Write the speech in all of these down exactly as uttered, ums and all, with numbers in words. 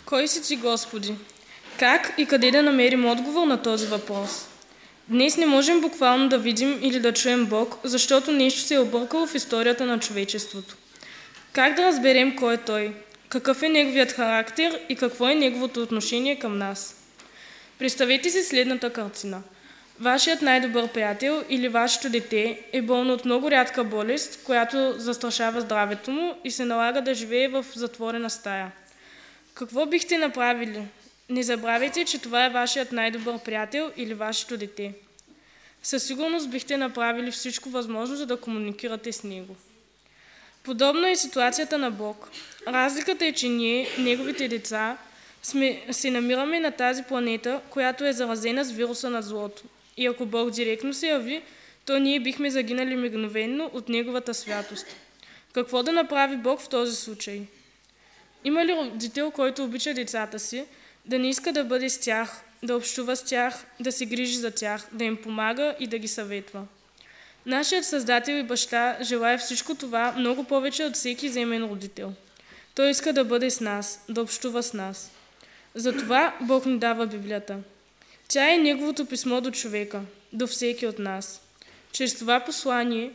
Кой си ти, Господи? Как и къде да намерим отговор на този въпрос? Днес не можем буквално да видим или да чуем Бог, защото нещо се е объркало в историята на човечеството. Как да разберем кой е Той? Какъв е Неговият характер и какво е Неговото отношение към нас? Представете си следната картина. Вашият най-добър приятел или вашето дете е болно от много рядка болест, която застрашава здравето му и се налага да живее в затворена стая. Какво бихте направили? Не забравяйте, че това е вашият най-добър приятел или вашето дете. Със сигурност бихте направили всичко възможно, за да комуникирате с него. Подобна е ситуацията на Бог. Разликата е, че ние, Неговите деца, сме, се намираме на тази планета, която е заразена с вируса на злото. И ако Бог директно се яви, то ние бихме загинали мигновенно от Неговата святост. Какво да направи Бог в този случай? Има ли родител, който обича децата си, да не иска да бъде с тях, да общува с тях, да се грижи за тях, да им помага и да ги съветва? Нашият Създател и Баща желае всичко това много повече от всеки земен родител. Той иска да бъде с нас, да общува с нас. Затова Бог ни дава Библията. Тя е Неговото писмо до човека, до всеки от нас. Чрез това послание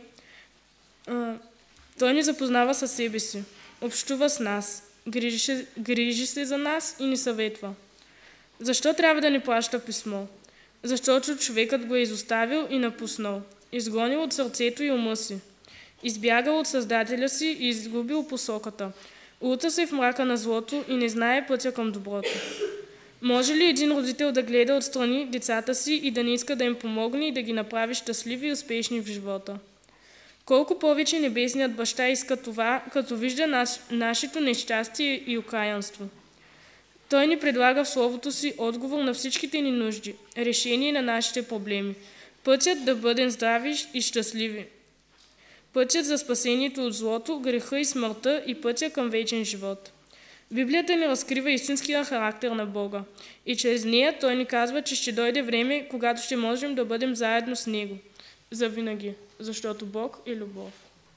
а, Той ни запознава със себе си, общува с нас, грижи, грижи се за нас и ни съветва. Защо трябва да ни плаща писмо? Защото човекът го е изоставил и напуснал, изгонил от сърцето и ума си, избягал от Създателя си и изгубил посоката, лута се в мрака на злото и не знае пътя към доброто. Може ли един родител да гледа отстрани децата си и да не иска да им помогне и да ги направи щастливи и успешни в живота? Колко повече Небесният Баща иска това, като вижда наш, нашето нещастие и окаянство. Той ни предлага в Словото си отговор на всичките ни нужди, решение на нашите проблеми, пътят да бъдем здрави и щастливи, пътят за спасението от злото, греха и смъртта и пътя към вечен живот. Библията ни разкрива истинския характер на Бога и чрез нея Той ни казва, че ще дойде време, когато ще можем да бъдем заедно с Него. Завинаги, защото Бог е любов.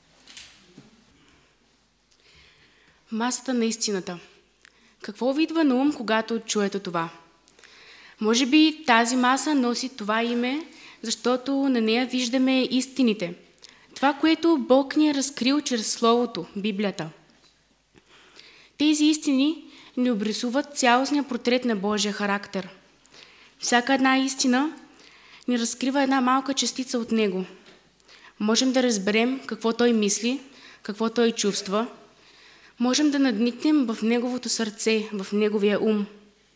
Масата на истината. Какво ви идва на ум, когато чуете това? Може би тази маса носи това име, защото на нея виждаме истините. Това, което Бог ни е разкрил чрез Словото, Библията. Тези истини ни обрисуват цялостния портрет на Божия характер. Всяка една истина ни разкрива една малка частица от Него. Можем да разберем какво Той мисли, какво Той чувства. Можем да надникнем в Неговото сърце, в Неговия ум.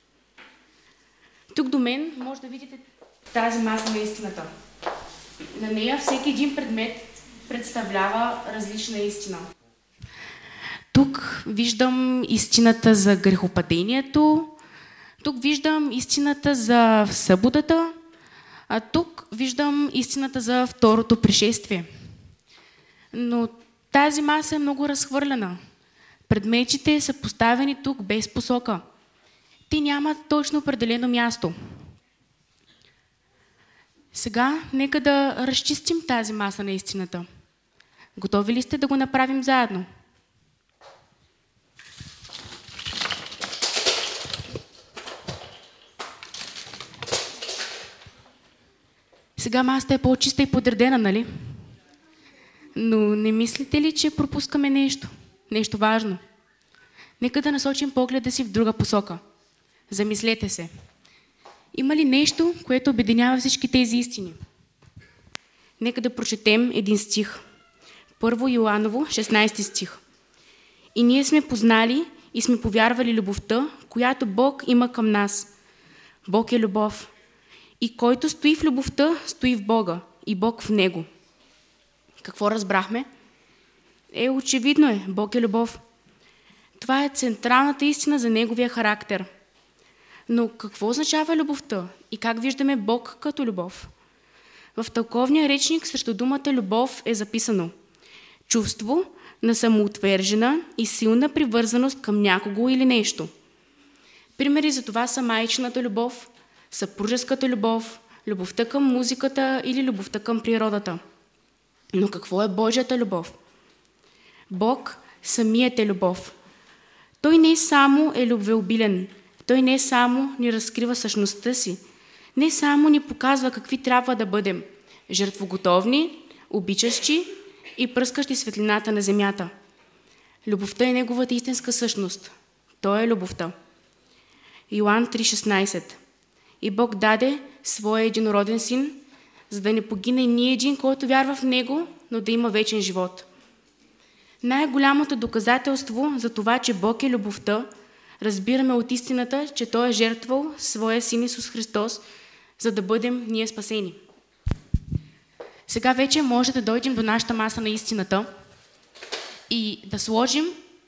Тук до мен може да видите тази маса на истината. На нея всеки един предмет представлява различна истина. Тук виждам истината за грехопадението, тук виждам истината за съботата, а тук виждам истината за второто пришествие. Но тази маса е много разхвърляна. Предметите са поставени тук без посока. Те нямат точно определено място. Сега нека да разчистим тази маса на истината. Готови ли сте да го направим заедно? Сега масата е по-чиста и подредена, нали? Но не мислите ли, че пропускаме нещо? Нещо важно? Нека да насочим погледа си в друга посока. Замислете се. Има ли нещо, което обединява всички тези истини? Нека да прочетем един стих. Първо Йоаново, шестнайсети стих. И ние сме познали и сме повярвали любовта, която Бог има към нас. Бог е любов. И който стои в любовта, стои в Бога и Бог в Него. Какво разбрахме? Е, очевидно е, Бог е любов. Това е централната истина за Неговия характер. Но какво означава любовта и как виждаме Бог като любов? В тълковния речник срещу думата любов е записано: чувство на самоотвержена и силна привързаност към някого или нещо. Примери за това са майчината любов, съпружеската любов, любовта към музиката или любовта към природата. Но какво е Божията любов? Бог самият е любов. Той не само е любвеобилен, той не само ни разкрива същността си, не само ни показва какви трябва да бъдем – жертвоготовни, обичащи и пръскащи светлината на земята. Любовта е неговата истинска същност. Той е любовта. Йоан три шестнайсет. И Бог даде своя единороден син, за да не погине ни един, който вярва в него, но да има вечен живот. Най-голямото доказателство за това, че Бог е любовта, разбираме от истината, че Той е жертвал своя син Исус Христос, за да бъдем ние спасени. Сега вече може да дойдем до нашата маса на истината и да сложим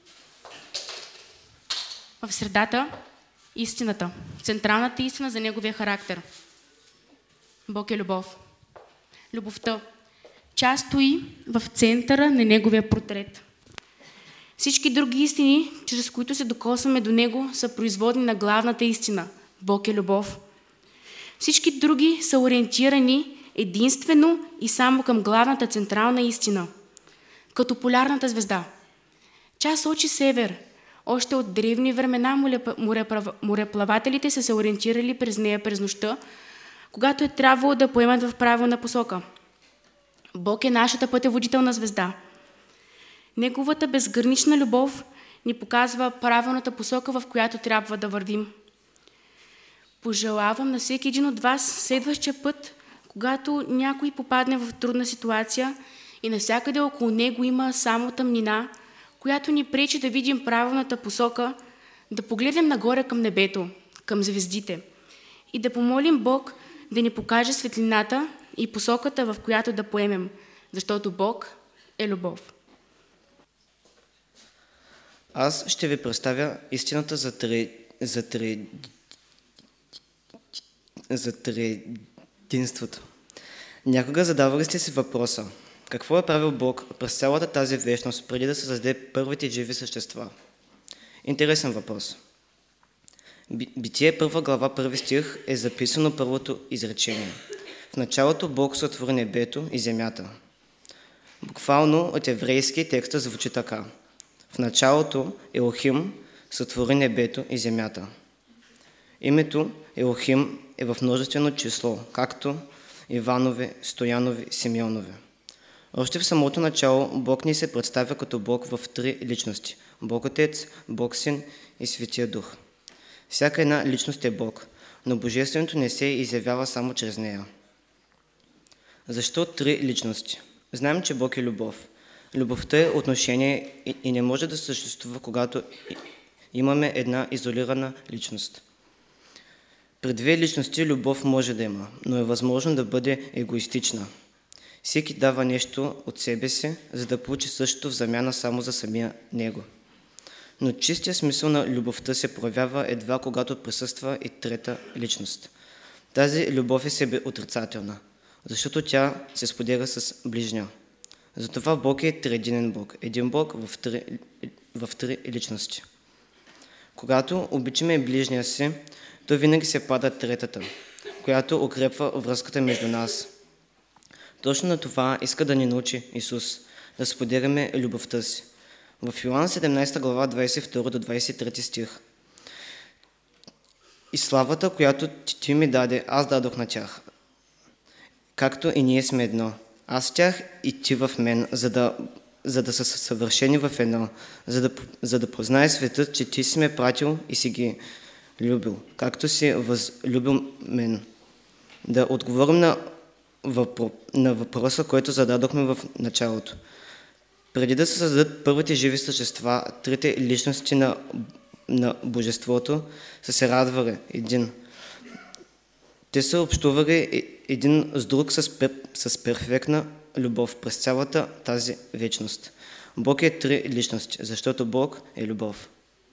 в средата истината, централната истина за неговия характер. Бог е любов. Любовта. Тя стои в центъра на неговия портрет. Всички други истини, чрез които се докосваме до него, са производни на главната истина. Бог е любов. Всички други са ориентирани единствено и само към главната централна истина. Като полярната звезда. Тя сочи север. Още от древни времена мореплавателите са се ориентирали през нея през нощта, когато е трябвало да поемат в правилна посока. Бог е нашата пътеводителна звезда. Неговата безгранична любов ни показва правилната посока, в която трябва да вървим. Пожелавам на всеки един от вас следващия път, когато някой попадне в трудна ситуация и навсякъде около него има само тъмнина, която ни пречи да видим правилната посока, да погледнем нагоре към небето, към звездите и да помолим Бог да ни покаже светлината и посоката, в която да поемем, защото Бог е любов. Аз ще ви представя истината за три, за три, за триединството. Някога задавали сте си въпроса: какво е правил Бог през цялата тази вечност, преди да създаде първите живи същества? Интересен въпрос. Битие първа глава, първи стих е записано първото изречение. В началото Бог сътвори небето и земята. Буквално от еврейски текста звучи така: в началото Елохим сътвори небето и земята. Името Елохим е в множествено число, както Иванове, Стоянови, Симеонове. Още в самото начало Бог ни се представя като Бог в три личности – Бог Отец, Бог Син и Светия Дух. Всяка една личност е Бог, но Божественото не се изявява само чрез нея. Защо три личности? Знаем, че Бог е любов. Любовта е отношение и не може да съществува, когато имаме една изолирана личност. При две личности любов може да има, но е възможно да бъде егоистична. Всеки дава нещо от себе си, за да получи същото в замяна само за самия него. Но чистия смисъл на любовта се проявява едва когато присъства и трета личност. Тази любов е себе отрицателна, защото тя се споделя с ближния. Затова Бог е триединен Бог, един Бог в три, в три личности. Когато обичаме ближния си, то винаги се пада третата, която укрепва връзката между нас. Точно на това иска да ни научи Исус, да споделяме любовта си. В Йоан седемнайсета глава, двайсет и втори до двайсет и трети стих. И славата, която ти ми даде, аз дадох на тях, както и ние сме едно. Аз в тях и ти в мен, за да, за да са съвършени в едно, за да, за да познае светът, че ти си ме пратил и си ги любил, както си възлюбил мен. Да отговорим на, въпро... на въпроса, който зададохме в началото. Преди да се създадат първите живи същества, трите личности на, на Божеството са се радвали един. Те са общували един с друг с, пер... с перфектна любов през цялата тази вечност. Бог е три личности, защото Бог е любов.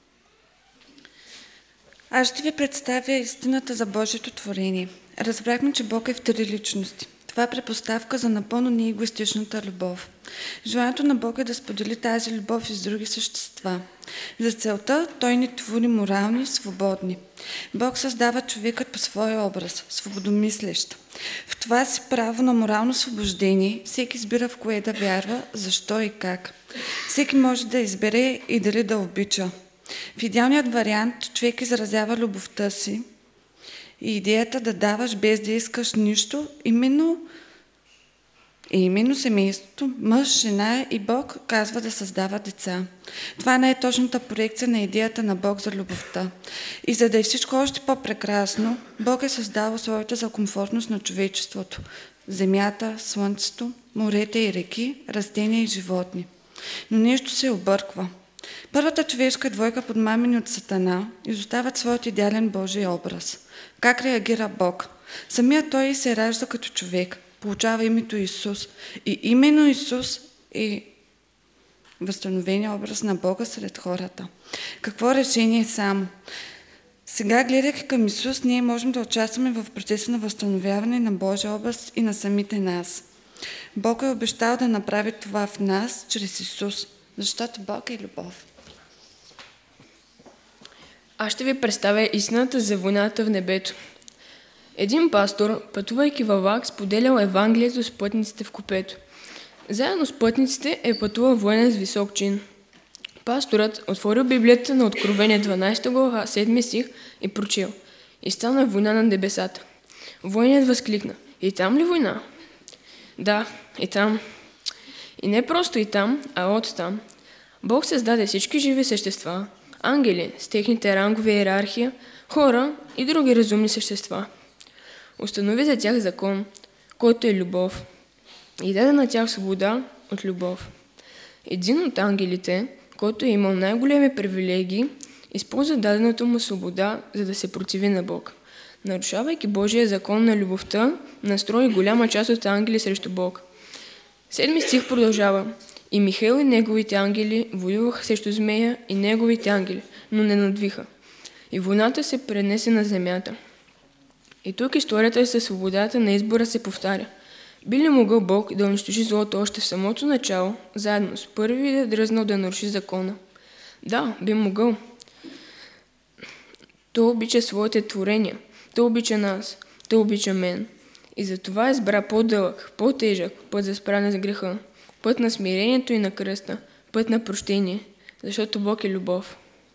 Аз ще ви представя истината за Божието творение. Разбрахме, че Бог е в три личности. Това е предпоставка за напълно неегоистичната любов. Желанието на Бог е да сподели тази любов и с други същества. За целта Той ни твори морални, свободни. Бог създава човекът по своя образ, свободомислещ. В това си право на морално освобождение всеки избира в кое да вярва, защо и как. Всеки може да избере и дали да обича. В идеалният вариант човек изразява любовта си и идеята да даваш без да искаш нищо, именно И именно семейството, мъж, жена и Бог казва да създава деца. Това е най-точната проекция на идеята на Бог за любовта. И за да е всичко още по-прекрасно, Бог е създал условията за комфортност на човечеството. Земята, слънцето, морета и реки, растения и животни. Но нещо се обърква. Първата човешка двойка, подмамени от Сатана, изоставят своят идеален Божий образ. Как реагира Бог? Самият той се ражда като човек, получава името Исус. И именно Исус е възстановения образ на Бога сред хората. Какво решение само? Сега, гледайки към Исус, ние можем да участваме в процеса на възстановяване на Божия образ и на самите нас. Бог е обещал да направи това в нас чрез Исус, защото Бог е любов. Аз ще ви представя истината за войната в небето. Един пастор, пътувайки във влак, споделял Евангелието с пътниците в купето. Заедно с пътниците е пътувал военен с висок чин. Пасторът отворил Библията на Откровение дванадесета глава, седми стих и прочел: "И стана война на небесата." Военният възкликна: "И там ли война?" "Да, и там." И не просто и там, а от там. Бог създаде всички живи същества, ангели с техните рангове и иерархия, хора и други разумни същества. Установи за тях закон, който е любов, и даде на тях свобода от любов. Един от ангелите, който е имал най-големи привилегии, използва дадената му свобода, за да се противи на Бог. Нарушавайки Божия закон на любовта, настрои голяма част от ангели срещу Бог. Седми стих продължава: "И Михаил и неговите ангели воюваха срещу змея и неговите ангели, но не надвиха. И войната се пренесе на земята." И тук историята със свободата на избора се повтаря. Би ли могъл Бог да унищожи злото още в самото начало, заедно с първи да дръзнал да наруши закона? Да, би могъл. Той обича своите творения, той обича нас, той обича мен. И затова избра по-дълъг, по-тежък път за справяне с греха, път на смирението и на кръста, път на прощение, защото Бог е любов.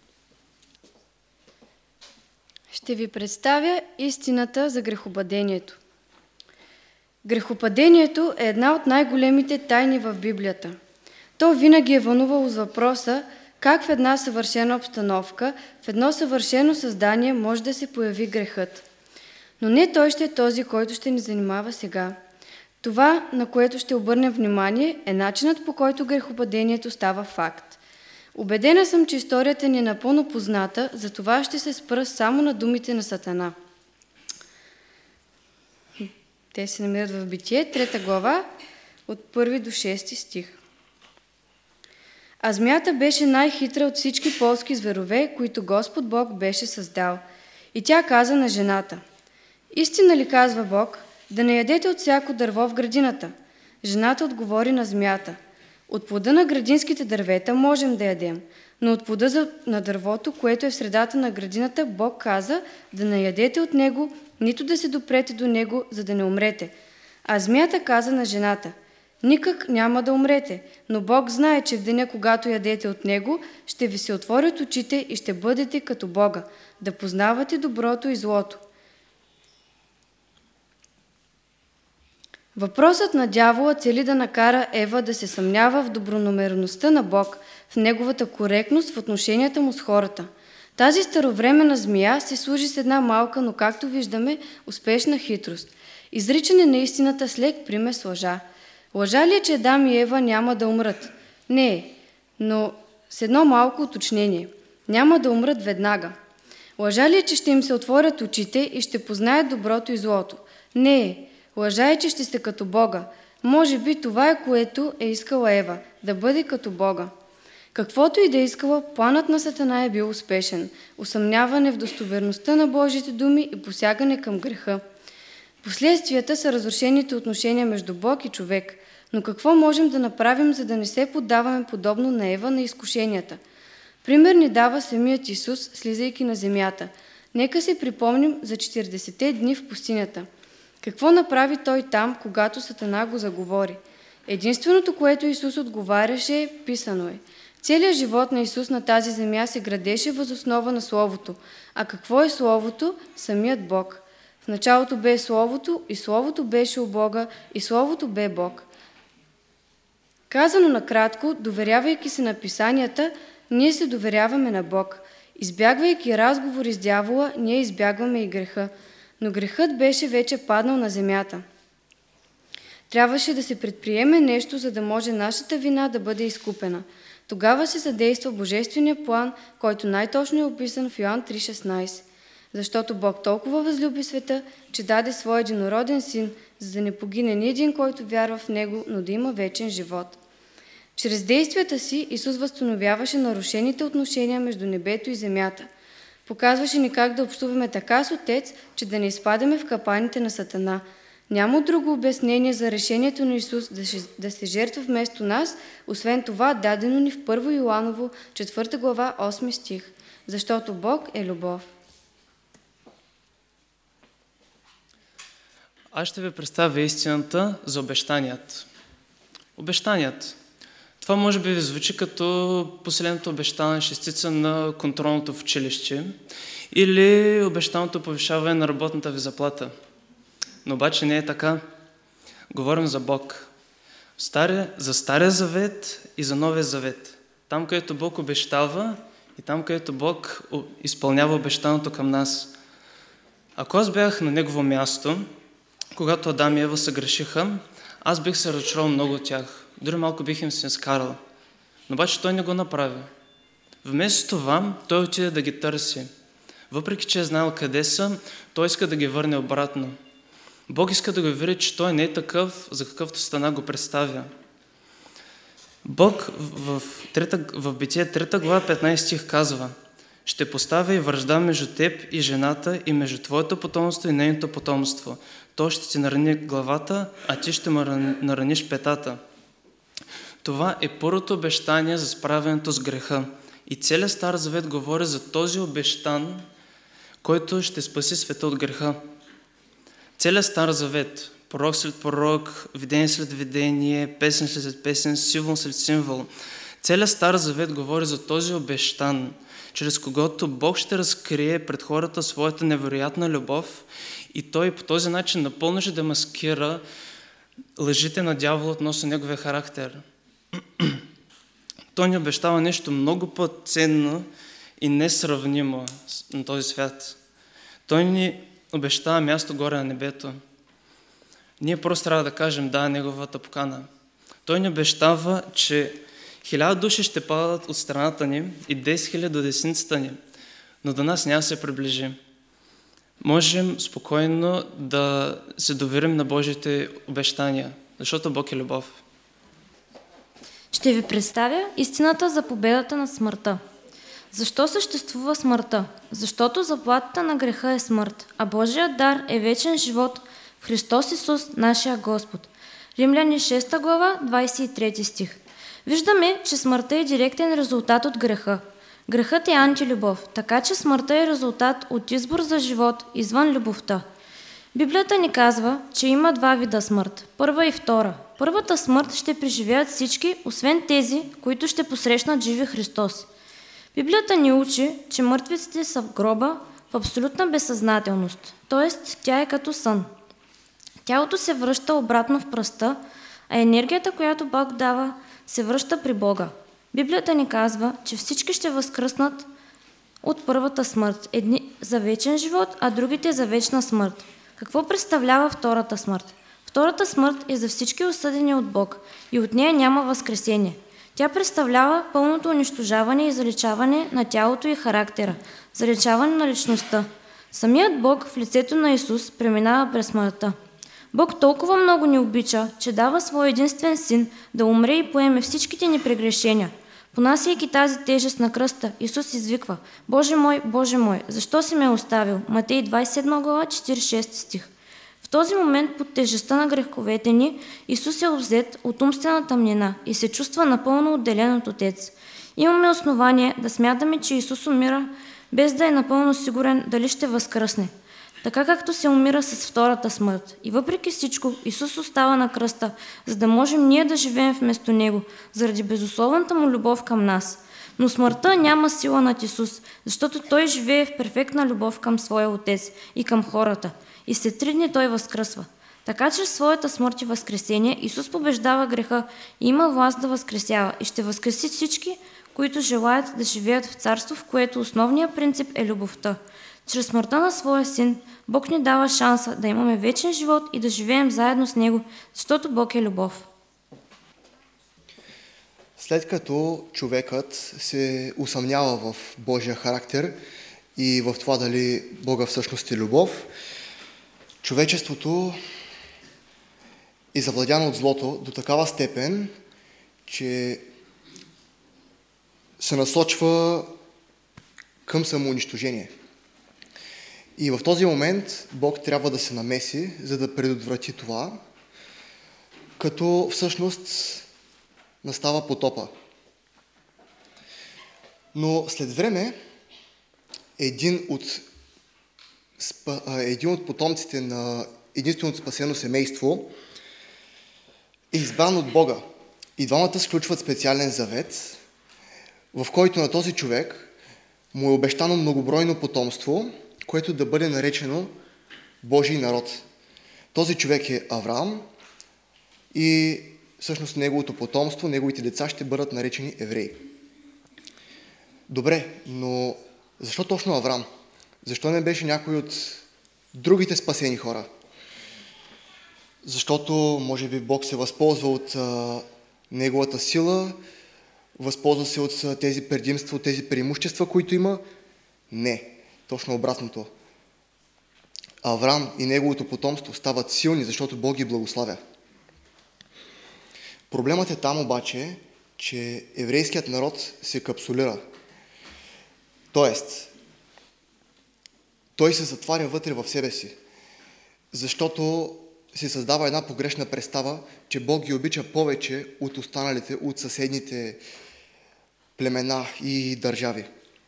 Ще ви представя истината за грехопадението. Грехопадението е една от най-големите тайни в Библията. То винаги е вълнувало с въпроса как в една съвършена обстановка, в едно съвършено създание може да се появи грехът. Но не той ще е този, който ще ни занимава сега. Това, на което ще обърнем внимание, е начинът, по който грехопадението става факт. Убедена съм, че историята ни е напълно позната, затова ще се спра само на думите на Сатана. Те се намират в Битие, трета глава, от първи до шести стих. "А змията беше най-хитра от всички полски зверове, които Господ Бог беше създал. И тя каза на жената: "Истина ли казва Бог, да не ядете от всяко дърво в градината?" Жената отговори на змията: "От плода на градинските дървета можем да ядем, но от плода на дървото, което е в средата на градината, Бог каза да не ядете от него, нито да се допрете до него, за да не умрете." А змията каза на жената: "Никак няма да умрете, но Бог знае, че в деня, когато ядете от него, ще ви се отворят очите и ще бъдете като Бога, да познавате доброто и злото." Въпросът на дявола цели да накара Ева да се съмнява в добронамереността на Бог, в неговата коректност в отношенията му с хората. Тази старовременна змия се служи с една малка, но както виждаме, успешна хитрост. Изричане на истината с лек примес лъжа. Лъжа ли е, че Адам и Ева няма да умрат? Не е, но с едно малко уточнение. Няма да умрат веднага. Лъжа ли е, че ще им се отворят очите и ще познаят доброто и злото? Не е. Лъжа е, че ще сте като Бога. Може би това е, което е искала Ева – да бъде като Бога. Каквото и да е искала, планът на Сатана е бил успешен. Усъмняване в достоверността на Божите думи и посягане към греха. Последствията са разрушените отношения между Бог и човек. Но какво можем да направим, за да не се поддаваме подобно на Ева на изкушенията? Пример ни дава самият Исус, слизайки на земята. Нека си припомним за четиридесетте дни в пустинята. Какво направи той там, когато Сатана го заговори? Единственото, което Исус отговаряше, е: писано е. Целият живот на Исус на тази земя се градеше въз основа на Словото. А какво е Словото? Самият Бог. В началото бе Словото, и Словото беше у Бога, и Словото бе Бог. Казано накратко, доверявайки се на Писанията, ние се доверяваме на Бог. Избягвайки разговори с дявола, ние избягваме и греха. Но грехът беше вече паднал на земята. Трябваше да се предприеме нещо, за да може нашата вина да бъде изкупена. Тогава се задейства Божествения план, който най-точно е описан в Йоан три шестнайсет. Защото Бог толкова възлюби света, че даде своя единороден син, за да не погине ни един, който вярва в него, но да има вечен живот. Чрез действията си Исус възстановяваше нарушените отношения между небето и земята. Показваше ни как да общуваме така с Отец, че да не изпадаме в капаните на Сатана. Няма друго обяснение за решението на Исус да се жертва вместо нас, освен това дадено ни в Първо Йоаново, четвърта глава, осми стих. Защото Бог е любов. Аз ще ви представя истината за обещаният. Обещаният. Това може би ви звучи като последното обещана шестица на контролното в училище или обещаното повишаване на работната ви заплата. Но обаче не е така. Говорим за Бог. Стария, за Стария завет и за Новия завет. Там, където Бог обещава и там, където Бог изпълнява обещаното към нас. Ако аз бях на Негово място, когато Адам и Ева се грешиха, аз бих се разочаровал много от тях. Дори малко бих им се скарал. Но обаче той не го направи. Вместо това, той отиде да ги търси. Въпреки че е знаел къде са, той иска да ги върне обратно. Бог иска да го види, че той не е такъв, за какъвто Сатана го представя. Бог в, трета, в Битие трета глава петнайсети стих казва: ще поставя и вражда между теб и жената и между твоето потомство и нейното потомство. То ще ти нарани главата, а ти ще му нараниш петата. Това е първото обещание за справянето с греха. И целият Стар Завет говори за този обещан, който ще спаси света от греха. Целият Стар Завет, пророк след пророк, видение след видение, песен след песен, символ след символ. Целият Стар Завет говори за този обещан, чрез когото Бог ще разкрие пред хората своята невероятна любов и той по този начин напълно ще демаскира лъжите на дявола относно неговия характер. Той ни обещава нещо много по-ценно и несравнимо на този свят. Той ни обещава място горе на небето. Ние просто трябва да кажем да на неговата покана. Той ни обещава, че хиляда души ще падат от страната ни и десет хиляди до десницата ни, но до нас няма да се приближи. Можем спокойно да се доверим на Божите обещания, защото Бог е любов. Ще ви представя истината за победата над смъртта. Защо съществува смъртта? Защото заплатата на греха е смърт, а Божият дар е вечен живот в Христос Исус, нашия Господ. Римляни шеста глава, двайсет и трети стих. Виждаме, че смъртта е директен резултат от греха. Грехът е антилюбов, така че смъртта е резултат от избор за живот извън любовта. Библията ни казва, че има два вида смърт – първа и втора. Първата смърт ще преживеят всички, освен тези, които ще посрещнат живи Христос. Библията ни учи, че мъртвиците са в гроба в абсолютна безсъзнателност, т.е. тя е като сън. Тялото се връща обратно в пръста, а енергията, която Бог дава, се връща при Бога. Библията ни казва, че всички ще възкръснат от първата смърт, едни за вечен живот, а другите за вечна смърт. Какво представлява втората смърт? Втората смърт е за всички осъдени от Бог и от нея няма възкресение. Тя представлява пълното унищожаване и заличаване на тялото и характера, заличаване на личността. Самият Бог в лицето на Исус преминава през смъртта. Бог толкова много ни обича, че дава своя единствен син да умре и поеме всичките ни прегрешения. Понасяйки тази тежест на кръста, Исус извиква: Боже мой, Боже мой, защо си ме оставил? Матей двайсет и седма глава, четиридесет и шести стих. В този момент под тежестта на греховете ни, Исус е обзет от умствена тъмнина и се чувства напълно отделен от Отец. Имаме основание да смятаме, че Исус умира, без да е напълно сигурен дали ще възкръсне. така както се умира с втората смърт. И въпреки всичко, Исус остава на кръста, за да можем ние да живеем вместо Него, заради безусловната му любов към нас. Но смъртта няма сила над Исус, защото Той живее в перфектна любов към Своя Отец и към хората. И след три дни Той възкръсва. Така че своята смърт и възкресение Исус побеждава греха и има власт да възкресява и ще възкреси всички, които желаят да живеят в царство, в което основният принцип е любовта. Чрез смъртта на Своя Син, Бог ни дава шанса да имаме вечен живот и да живеем заедно с Него, защото Бог е любов. След като човекът се усъмнява в Божия характер и в това дали Бога всъщност е любов, човечеството е завладяно от злото до такава степен, че се насочва към самоунищожение. И в този момент Бог трябва да се намеси, за да предотврати това, като всъщност настава потопа. Но след време един от, един от потомците на единственото спасено семейство е избран от Бога. И двамата сключват специален завет, в който на този човек му е обещано многобройно потомство, което да бъде наречено Божий народ. Този човек е Авраам и всъщност неговото потомство, неговите деца ще бъдат наречени евреи. Добре, но защо точно Авраам? Защо не беше някой от другите спасени хора? Защото, може би, Бог се възползва от а, неговата сила, възползва се от тези предимства, от тези преимущества, които има? Не, точно обратното. Авраам и неговото потомство стават силни, защото Бог ги благославя. Проблемът е там обаче, че еврейският народ се капсулира. Тоест, той се затваря вътре в себе си, защото се създава една погрешна представа, че Бог ги обича повече от останалите, от съседните племена и държави.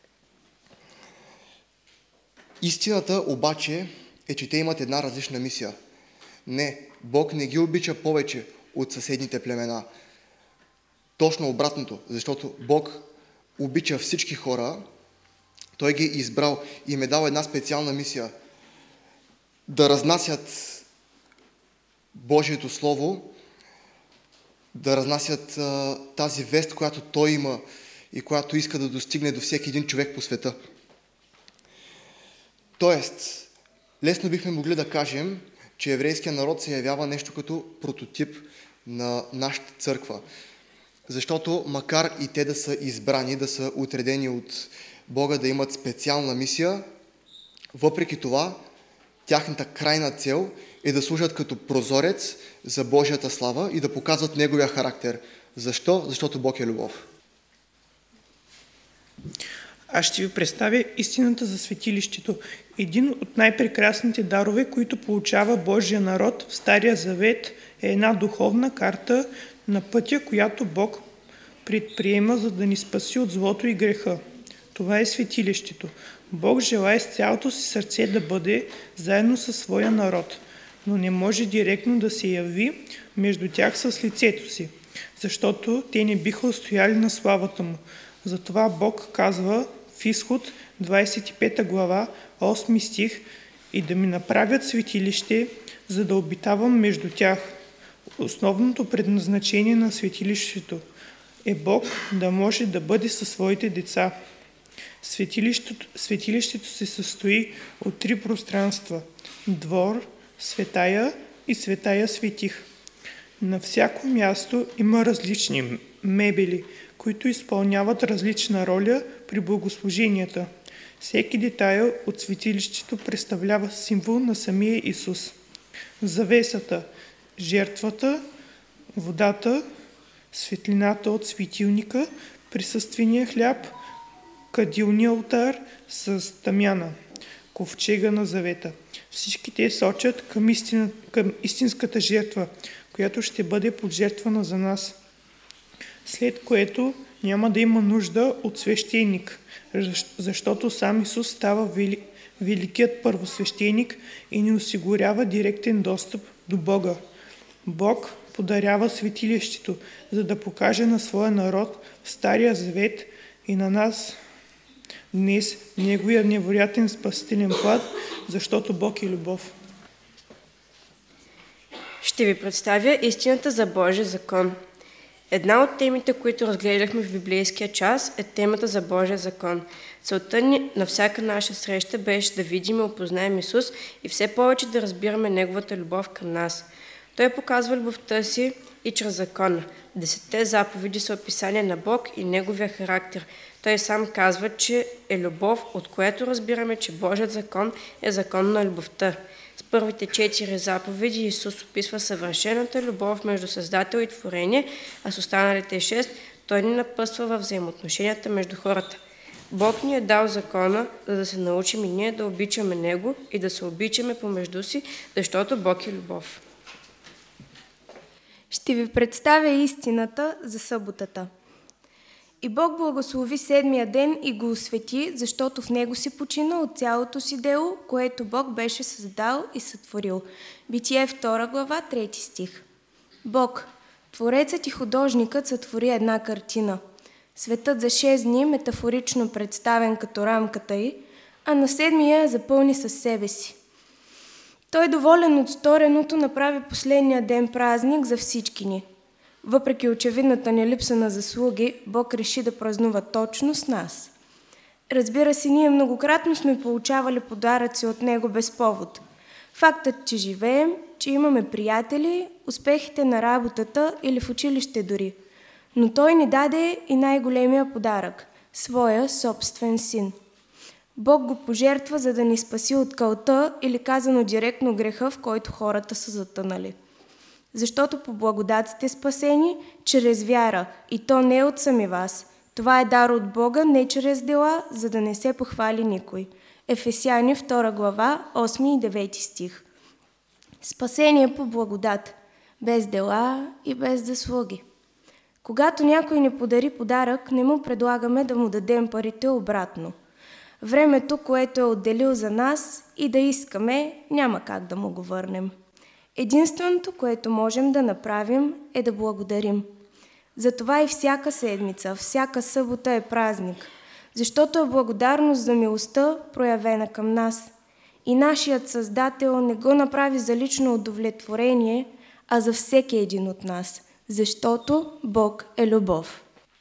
Истината обаче е, че те имат една различна мисия. Не, Бог не ги обича повече от съседните племена. Точно обратното, защото Бог обича всички хора, Той ги е избрал и им е дал една специална мисия да разнасят Божието Слово, да разнасят а, тази вест, която Той има и която иска да достигне до всеки един човек по света. Тоест, лесно бихме могли да кажем, че еврейският народ се явява нещо като прототип на нашата църква. Защото макар и те да са избрани, да са отредени от Бога, да имат специална мисия, въпреки това, тяхната крайна цел е да служат като прозорец за Божията слава и да показват Неговия характер. Защо? Защото Бог е любов. Аз ще ви представя истината за светилището. Един от най-прекрасните дарове, които получава Божия народ в Стария Завет, е една духовна карта на пътя, която Бог предприема, за да ни спаси от злото и греха. Това е светилището. Бог желае с цялото си сърце да бъде заедно със своя народ, но не може директно да се яви между тях с лицето си, защото те не биха устояли на славата му. Затова Бог казва в Изход двадесет и пета глава, осми стих: и да ми направят светилище, за да обитавам между тях. Основното предназначение на светилището е Бог да може да бъде със своите деца. Светилището, светилището се състои от три пространства – двор, светая и светая светих. На всяко място има различни мебели, които изпълняват различна роля при богослуженията. Всеки детайл от светилището представлява символ на самия Исус. Завесата, жертвата, водата, светлината от светилника, присъствения хляб, кадилния олтар с тамяна, ковчега на завета. Всички те сочат към, истина, към истинската жертва, която ще бъде пожертвана за нас, след което няма да има нужда от свещеник, защото сам Исус става вели, великият първосвещеник и ни осигурява директен достъп до Бога. Бог подарява светилището, за да покаже на своя народ в Стария Завет и на нас днес неговия невероятен спасителен план, защото Бог е любов. Ще ви представя истината за Божия закон. Една от темите, които разгледахме в библейския час, е темата за Божия закон. Целта ни на всяка наша среща беше да видим и опознаем Исус и все повече да разбираме Неговата любов към нас. Той показва любовта си и чрез закона. Десетте заповеди са описание на Бог и Неговия характер. Той сам казва, че е любов, от което разбираме, че Божият закон е закон на любовта. С първите четири заповеди Исус описва съвършената любов между Създател и творение, а с останалите шест Той ни напъства във взаимоотношенията между хората. Бог ни е дал закона, за да се научим и ние да обичаме Него и да се обичаме помежду си, защото Бог е любов. Ще ви представя истината за съботата. И Бог благослови седмия ден и го освети, защото в него си почина от цялото си дело, което Бог беше създал и сътворил. Битие втора глава, трети стих. Бог, творецът и художникът, сътвори една картина. Светът за шест дни, метафорично представен като рамката й, а на седмия я запълни със себе си. Той, доволен от стореното, направи последния ден празник за всички ни. Въпреки очевидната ни липса на заслуги, Бог реши да празнува точно с нас. Разбира се, ние многократно сме получавали подаръци от Него без повод. Фактът, че живеем, че имаме приятели, успехите на работата или в училище дори. Но Той ни даде и най-големия подарък – своя собствен син. Бог го пожертва, за да ни спаси от кълта или казано директно греха, в който хората са затънали. Защото по благодат сте спасени чрез вяра, и то не от сами вас. Това е дар от Бога, не чрез дела, за да не се похвали никой. Ефесяни втора глава, осми и девети стих. Спасение по благодат, без дела и без заслуги. Когато някой ни подари подарък, не му предлагаме да му дадем парите обратно. Времето, което е отделил за нас и да искаме, няма как да му го върнем. Единственото, което можем да направим, е да благодарим. Затова и всяка седмица, всяка събота е празник, защото е благодарност за милостта, проявена към нас. И нашият Създател не го направи за лично удовлетворение, а за всеки един от нас, защото Бог е любов.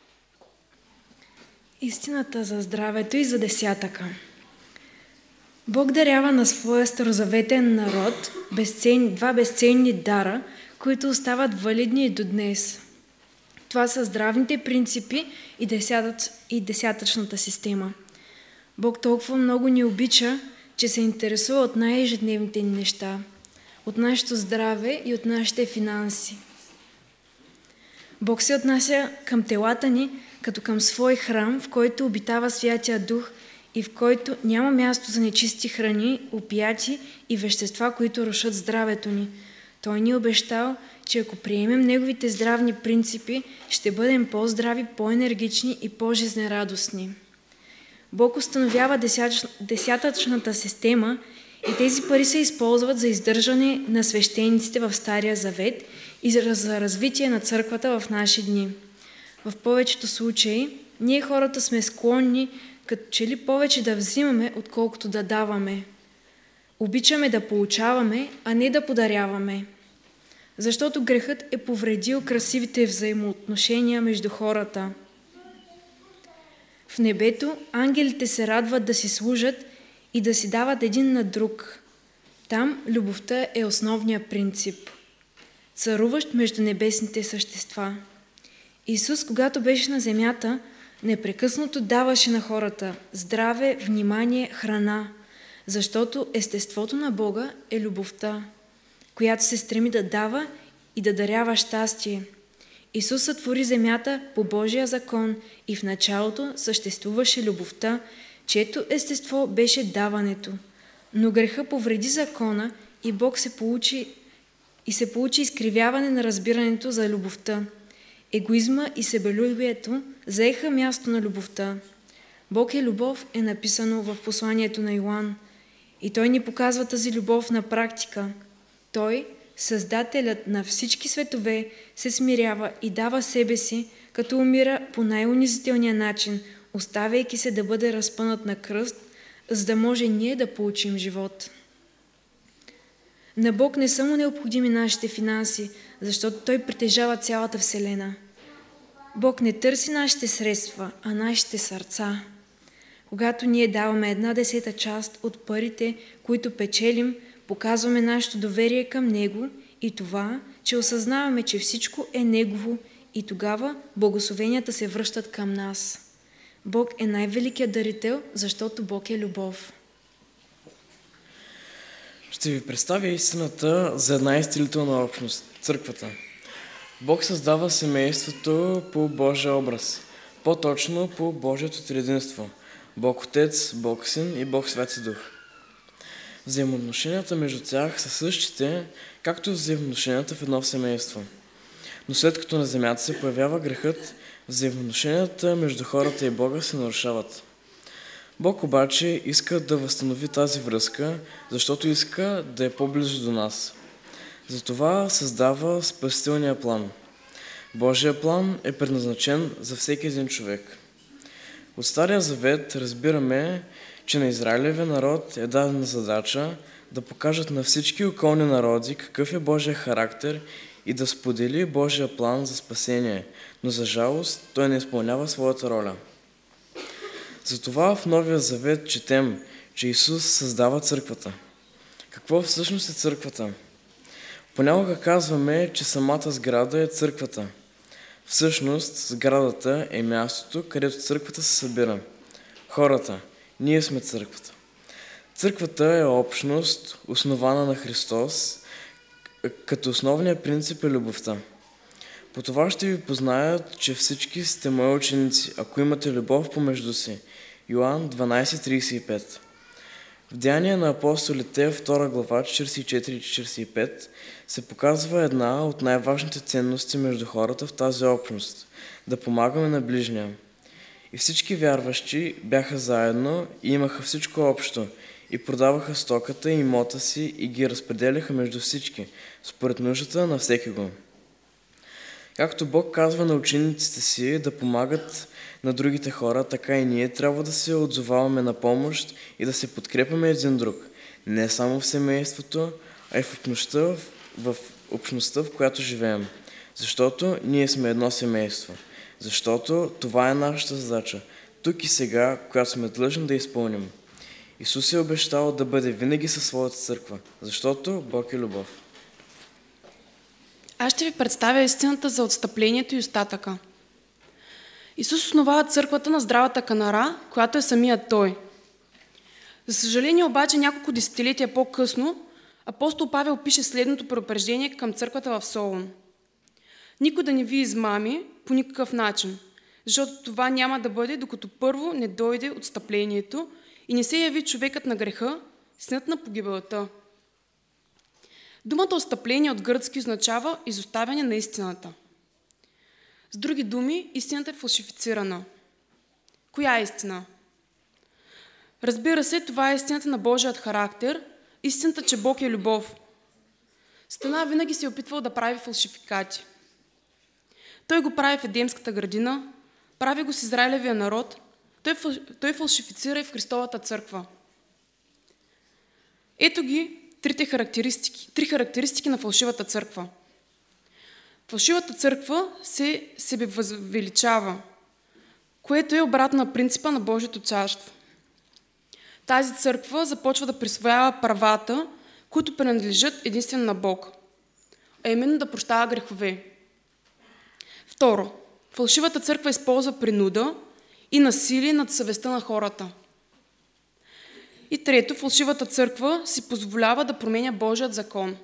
Истината за здравето и за десятъка. Бог дарява на своя старозаветен народ безцен... два безценни дара, които остават валидни и до днес. Това са здравните принципи и, десятъч... и десятъчната система. Бог толкова много ни обича, че се интересува от най-ежедневните ни неща, от нашето здраве и от нашите финанси. Бог се отнася към телата ни като към свой храм, в който обитава Святия Дух и в който няма място за нечисти храни, опияти и вещества, които рушат здравето ни. Той ни е обещал, че ако приемем Неговите здравни принципи, ще бъдем по-здрави, по-енергични и по-жизнерадостни. Бог установява десятъчната система и тези пари се използват за издържане на свещениците в Стария Завет и за развитие на църквата в наши дни. В повечето случаи, ние хората сме склонни като че ли повече да взимаме, отколкото да даваме. Обичаме да получаваме, а не да подаряваме. Защото грехът е повредил красивите взаимоотношения между хората. В небето ангелите се радват да си служат и да си дават един на друг. Там любовта е основният принцип, царуващ между небесните същества. Исус, когато беше на земята, непрекъснато даваше на хората здраве, внимание, храна, защото естеството на Бога е любовта, която се стреми да дава и да дарява щастие. Исус сътвори земята по Божия закон и в началото съществуваше любовта, чието естество беше даването. Но греха повреди закона и Бог се получи и се получи изкривяване на разбирането за любовта. егоизма и себелюбието заеха място на любовта. Бог е любов е написано в посланието на Йоан и той ни показва тази любов на практика. Той, Създателят на всички светове, се смирява и дава себе си, като умира по най-унизителния начин, оставяйки се да бъде разпънат на кръст, за да може ние да получим живот. На Бог не са му необходими нашите финанси, защото Той притежава цялата Вселена. Бог не търси нашите средства, а нашите сърца. Когато ние даваме една десета част от парите, които печелим, показваме нашето доверие към Него и това, че осъзнаваме, че всичко е Негово и тогава благословенията се връщат към нас. Бог е най-великият дарител, защото Бог е любов. Ще ви представя истината за една изцелителна общност – църквата. Бог създава семейството по Божия образ, по-точно по Божието триединство – Бог Отец, Бог Син и Бог Святи Дух. Взаимоотношенията между тях са същите, както взаимоотношенията в едно семейство. Но след като на земята се появява грехът, взаимоотношенията между хората и Бога се нарушават. Бог обаче иска да възстанови тази връзка, защото иска да е по-близо до нас. Затова създава спасителния план. Божия план е предназначен за всеки един човек. От Стария Завет разбираме, че на Израилевия народ е дадена задача да покажат на всички околни народи какъв е Божия характер и да сподели Божия план за спасение, но за жалост той не изпълнява своята роля. Затова в Новия Завет четем, че Исус създава църквата. Какво всъщност е църквата? Понякога казваме, че самата сграда е църквата. Всъщност, сградата е мястото, където църквата се събира. Хората, ние сме църквата. Църквата е общност, основана на Христос, като основният принцип е любовта. По това ще ви познаят, че всички сте мои ученици, ако имате любов помежду си. Йоан дванайсет трийсет и пет. В Деяния на апостолите, втора глава, четирийсет и четири четирийсет и пет, се показва една от най-важните ценности между хората в тази общност – да помагаме на ближния. И всички вярващи бяха заедно и имаха всичко общо и продаваха стоката и имота си и ги разпределяха между всички, според нуждата на всеки го. Както Бог казва на учениците си да помагат на другите хора, така и ние трябва да се отзоваваме на помощ и да се подкрепяме един друг. Не само в семейството, а и в общността, в, в общността, в която живеем. Защото ние сме едно семейство. Защото това е нашата задача, тук и сега, която сме длъжни да изпълним. Исус е обещал да бъде винаги със своята църква, защото Бог е любов. Аз ще ви представя истината за отстъплението и остатъка. Исус основава църквата на здравата канара, която е самият Той. За съжаление обаче, няколко десетилетия по-късно, апостол Павел пише следното предупреждение към църквата в Солун. Никой да не ви измами по никакъв начин, защото това няма да бъде, докато първо не дойде отстъплението и не се яви човекът на греха, синът на погибелта. Думата отстъпление от гръцки означава изоставяне на истината. С други думи, истината е фалшифицирана. Коя е истина? Разбира се, това е истината на Божият характер, истината, че Бог е любов. Сатана винаги се е опитвал да прави фалшификати. Той го прави в Едемската градина, прави го с Израилевия народ, той, той фалшифицира и в Христовата църква. Ето ги трите характеристики, три характеристики на фалшивата църква. Фалшивата църква се себевъзвеличава, което е обратно на принципа на Божието царство. Тази църква започва да присвоява правата, които принадлежат единствено на Бог, а именно да прощава грехове. Второ, фалшивата църква използва принуда и насилие над съвестта на хората. И трето, фалшивата църква си позволява да променя Божият закон.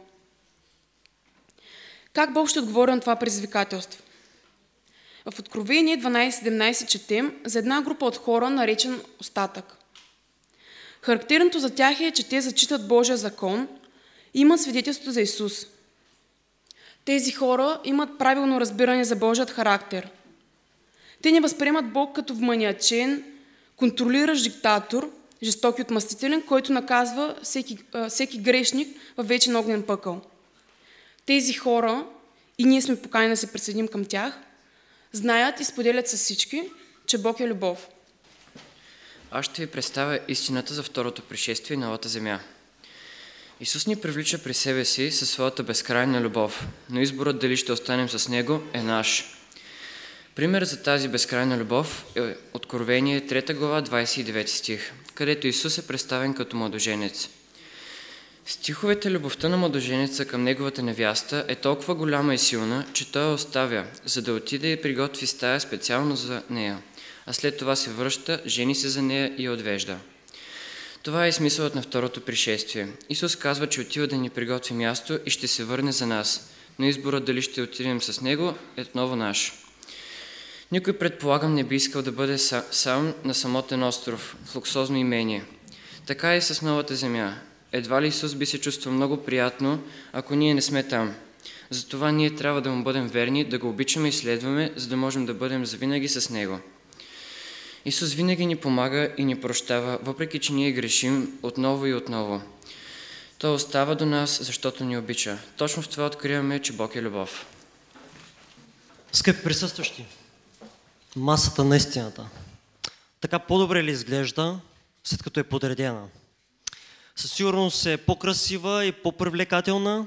Как Бог ще отговори на това предизвикателство? В Откровение дванайсет седемнайсет четем за една група от хора, наречен остатък. Характерното за тях е, че те зачитат Божия закон и имат свидетелство за Исус. тези хора имат правилно разбиране за Божият характер. Те не възприемат Бог като вманиачен, контролиращ диктатор, жесток и отмъстителен, който наказва всеки, всеки грешник във вечен огнен пъкъл. Тези хора, и ние сме поканени да се присъединим към тях, знаят и споделят с всички, че Бог е любов. Аз ще ви представя истината за второто пришествие и новата земя. Исус ни привлича при себе си със своята безкрайна любов, но изборът дали ще останем с Него е наш. Пример за тази безкрайна любов е Откровение трета глава, двадесет и девети стих, където Исус е представен като младоженец. Стиховете любовта на младоженеца към неговата невяста е толкова голяма и силна, че той я оставя, за да отиде и приготви стая специално за нея, а след това се връща, жени се за нея и я отвежда. Това е смисълът на второто пришествие. Исус казва, че отива да ни приготви място и ще се върне за нас, но изборът дали ще отидем с Него е отново наш. Никой, предполагам, не би искал да бъде сам на самотен остров, в луксозно имение. Така и с новата земя. Едва ли Исус би се чувствал много приятно, ако ние не сме там. Затова ние трябва да му бъдем верни, да го обичаме и следваме, за да можем да бъдем завинаги с Него. Исус винаги ни помага и ни прощава, въпреки че ние грешим отново и отново. Той остава до нас, защото ни обича. Точно в това откриваме, че Бог е любов. Скъпи присъстващи, масата на истината. Така по-добре ли изглежда, след като е подредена? Със сигурност е по-красива и по-привлекателна.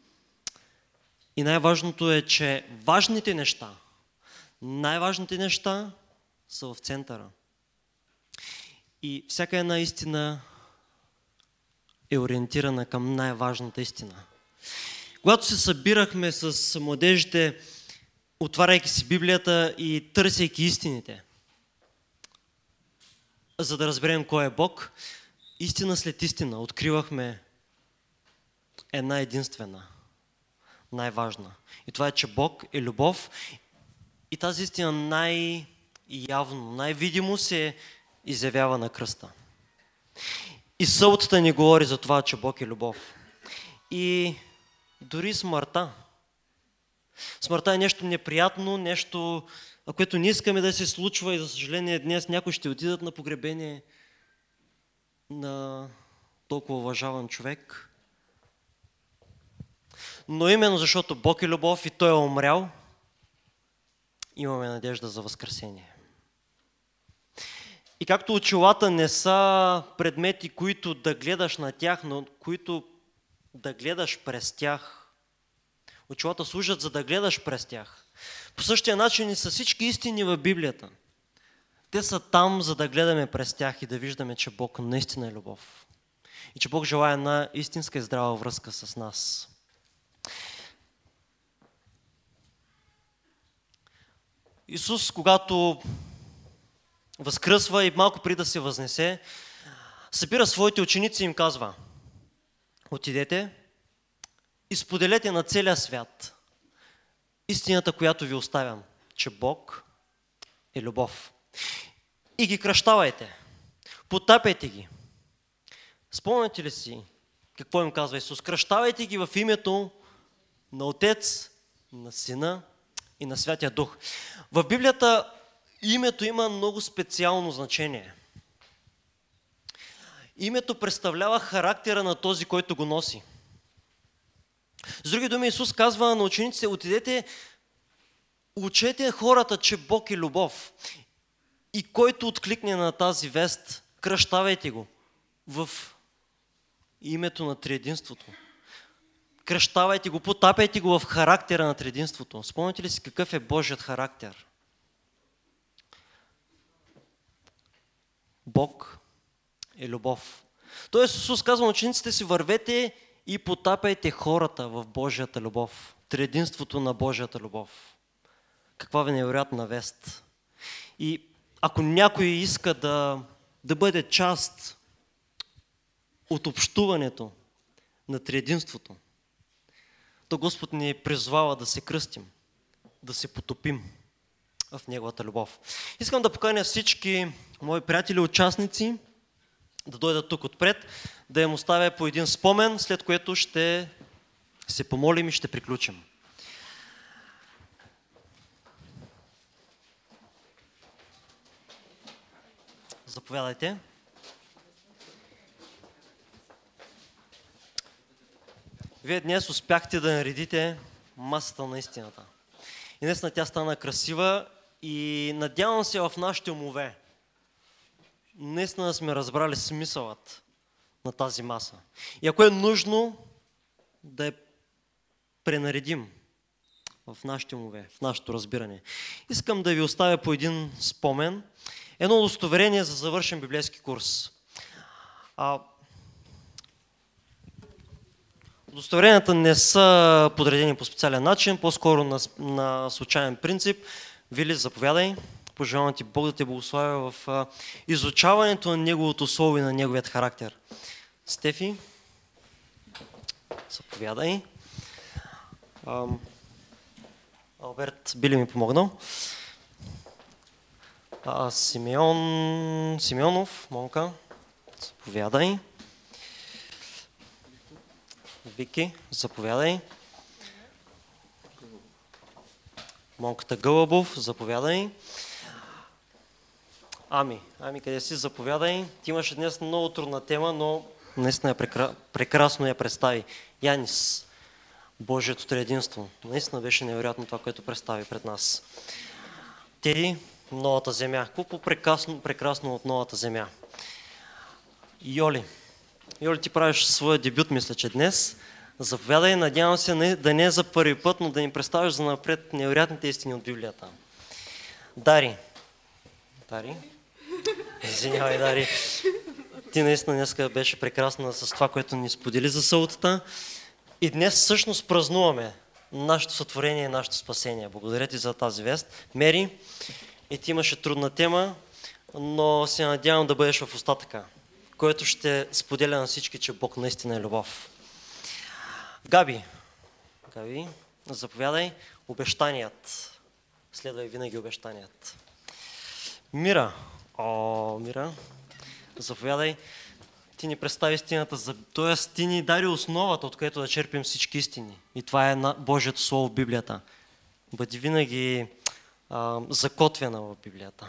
И най-важното е, че важните неща, най-важните неща са в центъра. И всяка една истина е ориентирана към най-важната истина. Когато се събирахме с младежите, отваряйки си Библията и търсейки истините, за да разберем кой е Бог, истина след истина откривахме една единствена, най-важна. И това е, че Бог е любов и тази истина най-явно, най-видимо се изявява на кръста. И съботата ни говори за това, че Бог е любов. И дори смъртта. Смъртта е нещо неприятно, нещо, което не искаме да се случва и за съжаление днес някои ще отидат на погребение на толкова уважаван човек. Но именно защото Бог е любов и Той е умрял, имаме надежда за възкресение. И както очилата не са предмети, които да гледаш на тях, но които да гледаш през тях, очилата служат за да гледаш през тях. По същия начин и са всички истини в Библията. Те са там, за да гледаме през тях и да виждаме, че Бог наистина е любов. И че Бог желае една истинска и здрава връзка с нас. Исус, когато възкръсва и малко преди да се възнесе, събира своите ученици и им казва: отидете и споделете на целия свят истината, която ви оставям, че Бог е любов. И ги кръщавайте, потапяйте ги. Спомняте ли си какво им казва Исус? Кръщавайте ги в името на Отец, на Сина и на Святия Дух. В Библията името има много специално значение. Името представлява характера на този, който го носи. С други думи, Исус казва на учениците: отидете, учете хората, че Бог е любов. И който откликне на тази вест, кръщавайте го в името на триединството. Кръщавайте го, потапяйте го в характера на триединството. Спомняте ли си какъв е Божият характер? Бог е любов. Тоест Исус казва на учениците си: вървете и потапяйте хората в Божията любов. Триединството на Божията любов. Каква невероятна вест. И ако някой иска да, да бъде част от общуването на триединството, то Господ ни призвава да се кръстим, да се потопим в Неговата любов. Искам да поканя всички мои приятели, участници, да дойдат тук отпред, да им оставя по един спомен, след което ще се помолим и ще приключим. заповядайте. Вие днес успяхте да наредите масата на истината. И наистина тя стана красива и надявам се в нашите умове наистина сме разбрали смисълът на тази маса. И ако е нужно да я пренаредим в нашите умове, в нашето разбиране. Искам да ви оставя по един спомен, едно удостоверение за завършен библейски курс. А, удостоверенията не са подредени по специален начин, по-скоро на, на случайен принцип. Вили, заповядай. Пожелавам ти Бог да те благославя в а, изучаването на Неговото слово и на Неговият характер. Стефи, заповядай. Ам, Алберт би ли ми помогнал? А, Симеон, Симеонов, Монка, заповядай. Вики, заповядай. Монката Гълъбов, заповядай. Ами, ами къде си, заповядай. Ти имаше днес много трудна тема, но наистина е прекра... прекрасно я представи. Янис, Божието триединство. Наистина беше невероятно това, което представи пред нас. Теди, новата земя. Какво прекрасно, прекрасно от новата земя? Йоли. Йоли, ти правиш своя дебют, мисля, че днес. Заповядай, надявам се да не е за първи път, но да ни представиш за напред невероятните истини от Библията. Дари. Дари. Извинявай, Дари. Ти наистина днеска беше прекрасна с това, което ни сподели за съботата. И днес всъщност празнуваме нашето сътворение и нашето спасение. Благодаря ти за тази вест. Мери, и ти имаше трудна тема, но се надявам да бъдеш в остатъка, който ще споделя на всички, че Бог наистина е любов. Габи, Габи, заповядай. Обещаният. Следвай винаги обещаният. Мира, о, Мира, заповядай. Ти ни представи истината, за... т.е. ти ни дари основата, от която да черпим всички истини. И това е на Божието Слово в Библията. Бъди винаги а, закотвена в Библията.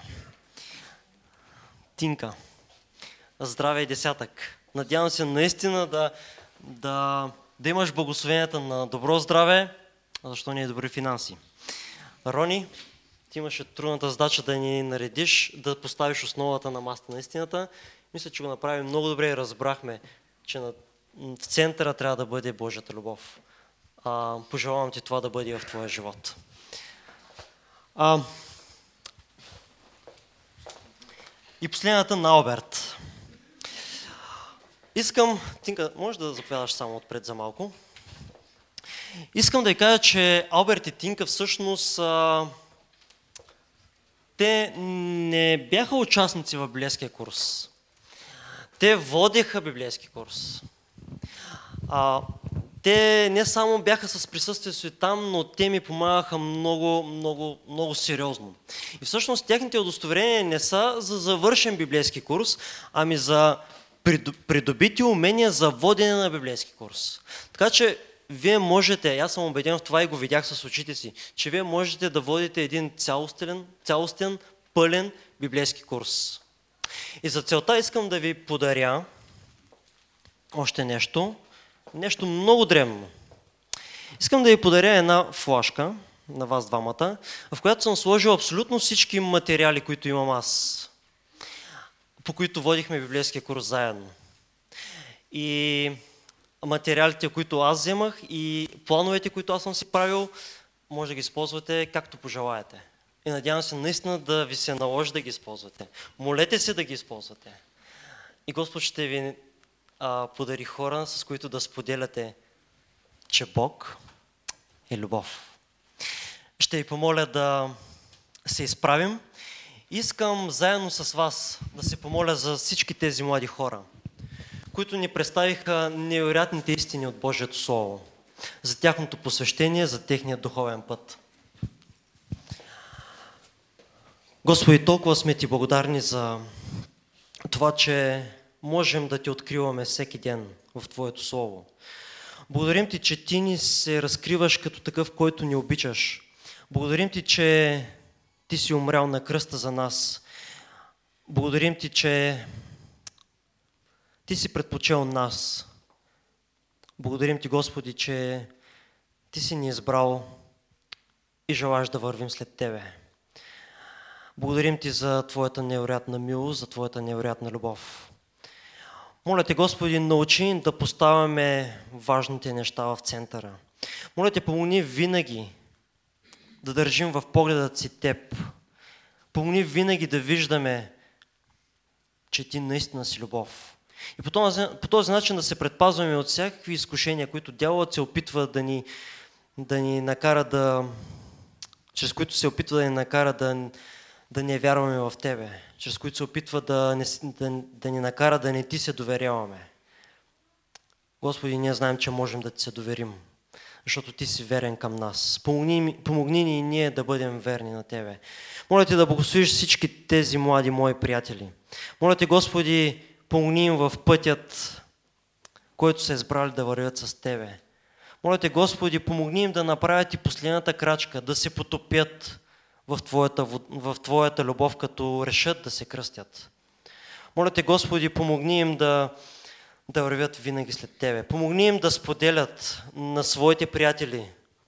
Тинка, здраве и десятък. Надявам се наистина да, да, да имаш благословенията на добро здраве, защо не е добри финанси. Рони, ти имаше трудната задача да ни наредиш, да поставиш основата на масата на истината. Мисля, че го направим много добре и разбрахме, че на, в центъра трябва да бъде Божията любов. А, пожелавам ти това да бъде в твоя живот. А, и последната на Алберт. Искам, Тинка, можеш да заповядаш само отпред за малко? Искам да ви кажа, че Алберт и Тинка всъщност а, те не бяха участници в библейския курс. Те водеха библейски курс. А, те не само бяха с присъствието си там, но те ми помагаха много, много, много сериозно. И всъщност техните удостоверения не са за завършен библейски курс, ами за придобити умения за водене на библейски курс. Така че вие можете, аз съм убеден в това и го видях с очите си, че вие можете да водите един цялостен, цялостен пълен библейски курс. И за целта искам да ви подаря още нещо, нещо много древно. Искам да ви подаря една флашка на вас двамата, в която съм сложил абсолютно всички материали, които имам аз, по които водихме библейския курс заедно. И материалите, които аз вземах и плановете, които аз съм си правил, може да ги използвате както пожелаете. И надявам се наистина да ви се наложи да ги използвате. Молете се да ги използвате. И Господ ще ви а, подари хора, с които да споделяте, че Бог е любов. Ще ви помоля да се изправим. Искам заедно с вас да се помоля за всички тези млади хора, които ни представиха невероятните истини от Божието Слово, за тяхното посвещение, за техния духовен път. Господи, толкова сме ти благодарни за това, че можем да ти откриваме всеки ден в Твоето Слово. Благодарим ти, че ти ни се разкриваш като такъв, който ни обичаш. Благодарим ти, че ти си умрял на кръста за нас. Благодарим Ти, че Ти си предпочел нас. Благодарим Ти, Господи, че Ти си ни избрал и желаеш да вървим след Тебе. Благодарим Ти за Твоята невероятна милост, за Твоята невероятна любов. Моля Те, Господи, научи ни да поставяме важните неща в центъра. Моля Те, помогни винаги да държим в погледът си Теб. Помогни винаги да виждаме, че Ти наистина си любов. И по този, по този начин да се предпазваме от всякакви изкушения, които дяволът се опитва да ни, да ни накара да... чрез които се опитва да ни накара да, да не вярваме в Тебе. Чрез които се опитва да, не, да, да ни накара да не Ти се доверяваме. Господи, ние знаем, че можем да Ти се доверим, защото Ти си верен към нас. Помогни, помогни ни и ние да бъдем верни на Тебе. Моля Те да благословиш всички тези млади мои приятели. Моля Те, Господи, помогни им в пътят, който са избрали да вървят с Тебе. Моля Те, Господи, помогни им да направят и последната крачка, да се потопят в Твоята, в Твоята любов, като решат да се кръстят. Моля Те, Господи, помогни им да, да вървят винаги след Тебе. Помогни им да споделят на своите приятели,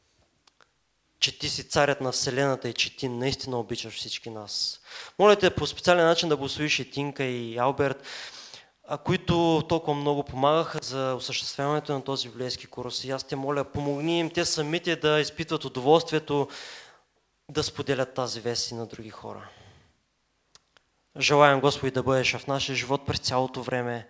че Ти си царят на Вселената и че Ти наистина обичаш всички нас. Моля Те по специален начин да благословиш и Тинка и Алберт, които толкова много помагаха за осъществяването на този библейски курс. И аз Те моля, помогни им те самите да изпитват удоволствието да споделят тази вест и на други хора. Желаем, Господи, да бъдеш в нашия живот през цялото време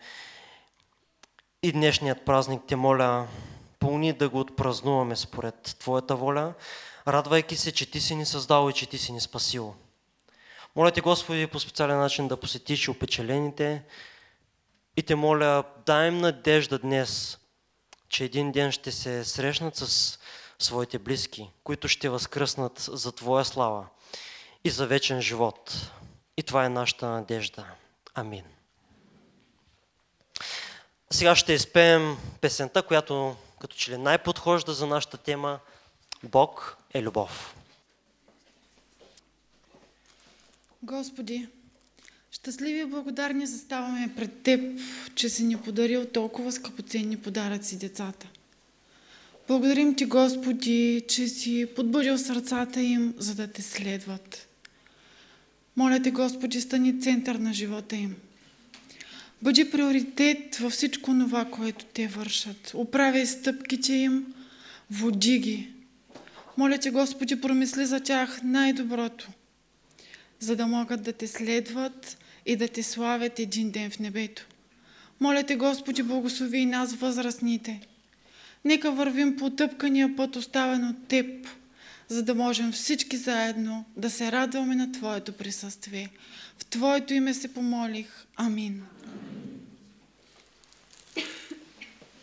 и днешният празник Те моля, помогни да го отпразнуваме според Твоята воля, радвайки се, че Ти си ни създал и че Ти си ни спасил. Моля Те, Господи, по специален начин да посетиш опечалените и Те моля, дай им надежда днес, че един ден ще се срещнат с своите близки, които ще възкръснат за Твоя слава и за вечен живот. И това е нашата надежда. Амин. Сега ще изпеем песента, която като че ли най-подхожда за нашата тема. Бог е любов. Господи, щастливи и благодарни заставаме пред Теб, че си ни подарил толкова скъпоценни подаръци децата. Благодарим Ти, Господи, че си подбудил сърцата им, за да Те следват. Моля Те, Господи, стани център на живота им. Бъди приоритет във всичко това, което Те вършат. Управяй стъпките им, води ги. Моля Те, Господи, промисли за тях най-доброто, за да могат да Те следват и да Те славят един ден в небето. Моля Те, Господи, благослови и нас, възрастните. Нека вървим по тъпкания път, оставен от Теб, за да можем всички заедно да се радваме на Твоето присъствие. В Твоето име се помолих. Амин.